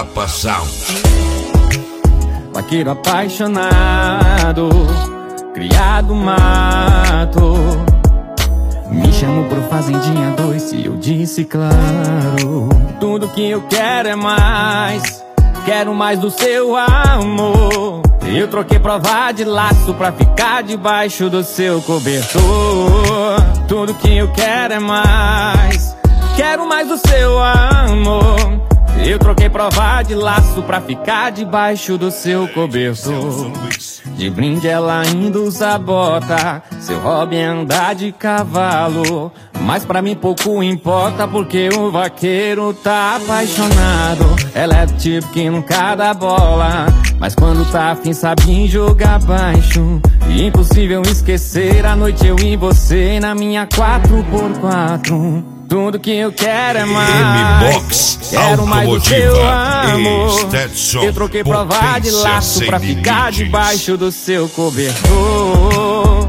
Rapa Sound. Vaqueiro apaixonado, criado mato. Me chamou pro Fazendinha 2 e eu disse claro. Tudo que eu quero é mais, quero mais do seu amor. Eu troquei prova de laço pra ficar debaixo do seu cobertor. Tudo que eu quero é mais, quero mais do seu amor. Eu troquei prova de laço pra ficar debaixo do seu cobertor. De brinde ela ainda usa bota, seu hobby é andar de cavalo. Mas pra mim pouco importa porque o vaqueiro tá apaixonado. Ela é do tipo que nunca dá bola, mas quando tá afim sabe jogar baixo. E impossível esquecer a noite eu e você na minha 4x4. Tudo que eu quero é mais, quero mais do seu amor. Eu troquei prova de laço pra ficar debaixo do seu cobertor.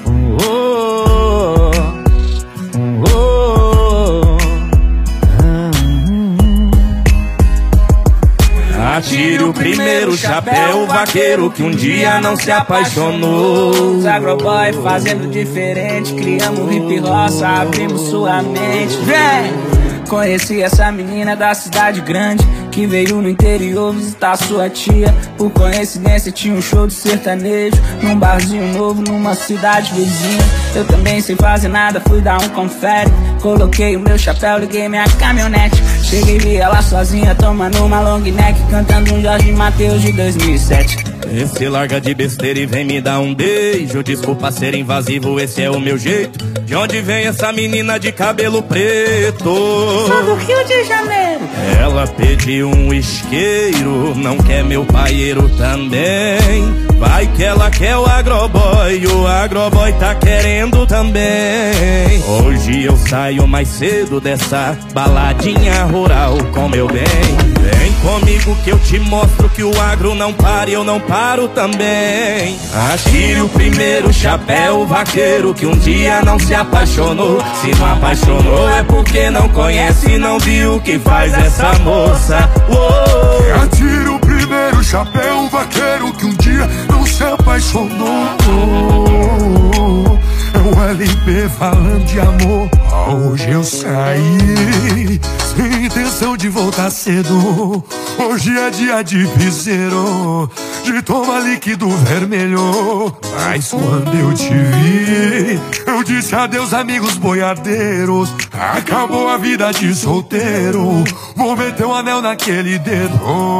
Atire o primeiro chapéu, vaqueiro que um dia não se apaixonou. Os agroboy fazendo diferente, criamos hip roça, abrimos sua mente. Vem! Conheci essa menina da cidade grande que veio no interior visitar sua tia. Por coincidência tinha um show de sertanejo num barzinho novo numa cidade vizinha. Eu também sem fazer nada, fui dar um confere. Coloquei o meu chapéu, liguei minha caminhonete. Cheguei e vi ela sozinha tomando uma long neck, cantando um Jorge Mateus de 2007. Esse larga de besteira e vem me dar um beijo. Desculpa ser invasivo, esse é o meu jeito. De onde vem essa menina de cabelo preto? Sou do Rio de Janeiro. Ela pediu um isqueiro, não quer meu paieiro também. Vai que ela quer o agroboy tá querendo também. Hoje eu saio mais cedo dessa baladinha rural com meu bem. Vem comigo que eu te mostro que o agro não para e eu não paro também. Atire o primeiro chapéu, vaqueiro que um dia não se apaixonou. Se não apaixonou é porque não conhece e não viu o que faz essa moça. Atire o primeiro chapéu, vaqueiro que um dia não se apaixonou. É o LP falando de amor. Hoje eu saí sem intenção de voltar cedo. Hoje é dia de piseiro, de tomar líquido vermelho. Mas quando eu te vi, eu disse adeus amigos boiadeiros. Acabou a vida de solteiro, vou meter um anel naquele dedo.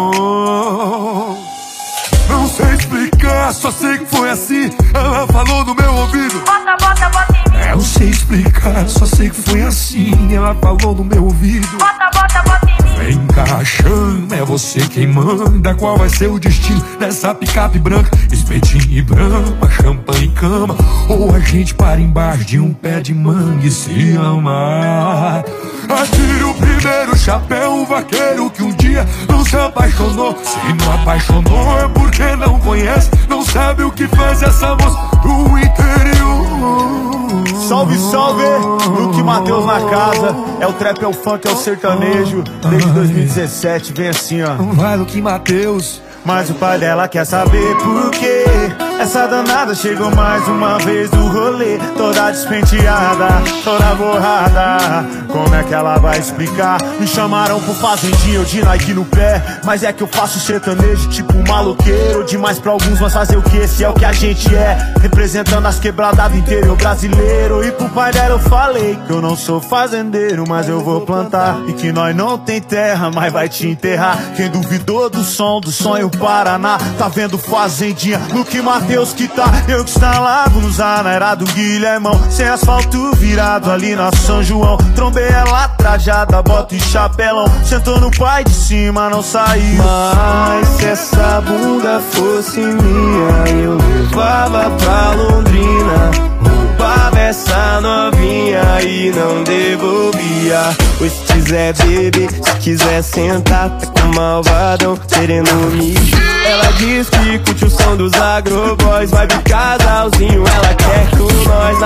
Não sei explicar, só sei que foi assim. Ela falou no meu ouvido. Bota em mim. Eu não sei explicar, só sei que foi assim. Ela falou no meu ouvido. Bota em mim. Vem cá, chama, é você quem manda. Qual vai ser o destino dessa picape branca? Espetinho e brama, champanhe e cama. Ou a gente para embaixo de um pé de manga e se amar. Atire o primeiro chapéu, vaqueiro que um dia não se apaixonou. Se não apaixonou é porque não conhece, não sabe o que faz essa moça do interior. Salve, salve! Luke Mateus na casa. É o trap, é o funk, é o sertanejo. Desde 2017, vem assim, ó. Vai, Luke Mateus. Mas o pai dela quer saber por quê. Essa danada chegou mais uma vez do rolê, toda despenteada, toda borrada. Como é que ela vai explicar? Me chamaram pro fazendinho de Nike no pé, mas é que eu faço sertanejo tipo maloqueiro. Demais pra alguns, mas fazer o que? Esse é o que a gente é, representando as quebradas do interior brasileiro. E pro pai dela eu falei que eu não sou fazendeiro, mas eu vou plantar. E que nós não tem terra, mas vai te enterrar. Quem duvidou do som, do sonho Paraná, tá vendo fazendinha, Luke Mateus que tá. Eu que está Lago no Zana, era do Guilhermão. Sem asfalto virado ali na São João. Trombei ela trajada, bota e chapelão. Sentou no pai de cima, não saiu. Mas se essa bunda fosse minha, eu levava pra Londrina, roubava essa novinha e não devolvia. Pois se quiser beber, se quiser sentar, tá com malvadão querendo me. Ela diz que curte o som dos agroboys, vai vir casalzinho, ela quer com nós na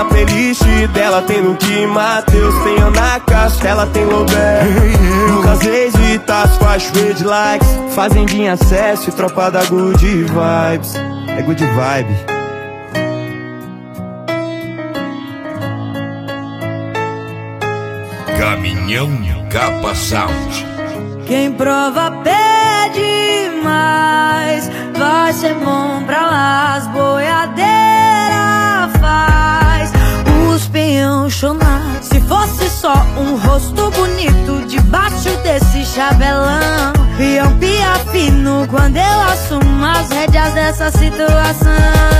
playlist dela tem Luke Matheus, tem Ana Castela, tem Lobé, Lucas Reis e Tasso, faz red likes, Fazendinha Acesso e tropa da Good Vibes. É Good Vibe. Caminhão Capa Sound. Quem prova pede mais, vai ser bom pra lá. As boiadeiras faz os peão chorar. Se fosse só um rosto bonito debaixo desse chabelão, iam piar fino quando eu assumo as rédeas dessa situação.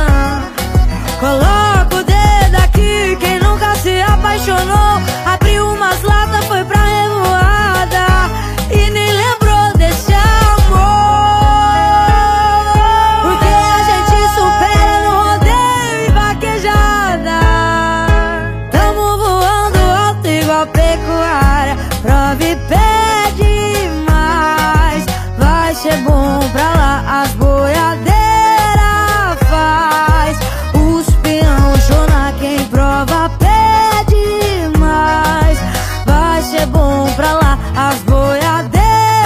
Coloca o dedo aqui, quem nunca se apaixonou, abriu umas latas, foi pra revoada e nem lembrou desse amor. Porque a gente supera no rodeio e vaquejada. Tamo voando alto igual pecuária. Prova e pede mais, vai ser bom pra lá. As boiadeiras faz os peão chorar. Quem prova pede mais, vai ser bom pra lá. As boiadeiras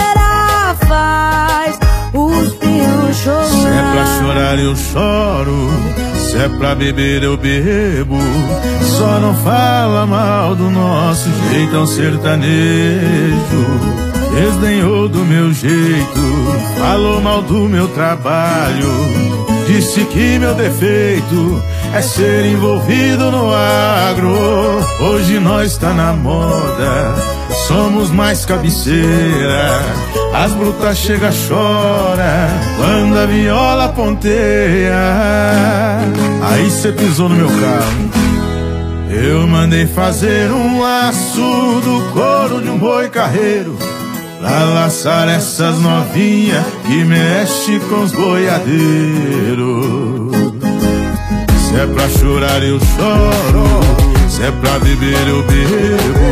faz os peão chorar. Se é pra chorar eu choro, se é pra beber eu bebo. Só não fala mal do nosso jeitão sertanejo. Desdenhou do meu jeito, falou mal do meu trabalho. Disse que meu defeito é ser envolvido no agro. Hoje nós tá na moda, somos mais cabeceira. As brutas chega, chora quando a viola ponteia. Aí cê pisou no meu carro, eu mandei fazer um laço do couro de um boi carreiro, pra laçar essas novinhas que mexe com os boiadeiros. Se é pra chorar eu choro, se é pra beber eu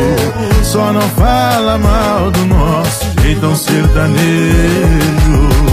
bebo. Só não fala mal do nosso jeitão sertanejo.